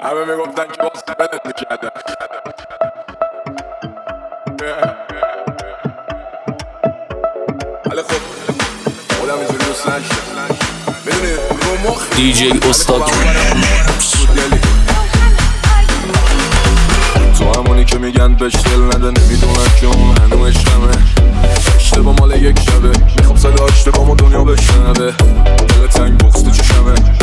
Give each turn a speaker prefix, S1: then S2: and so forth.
S1: همه میگفتن که باز بلد میکردن. ولی خب خودم اینجوری دوست نشدم. میدونی رو مخ
S2: دیجی استاد
S1: تو همونی که میگن بهش دل نده، نمیدونن که اون هنو عشقمه. اشتباه مال یک شبه، میخوام صدا اشتباه ما دنیا بشنوه. دل تنگ بغز تو چشمه،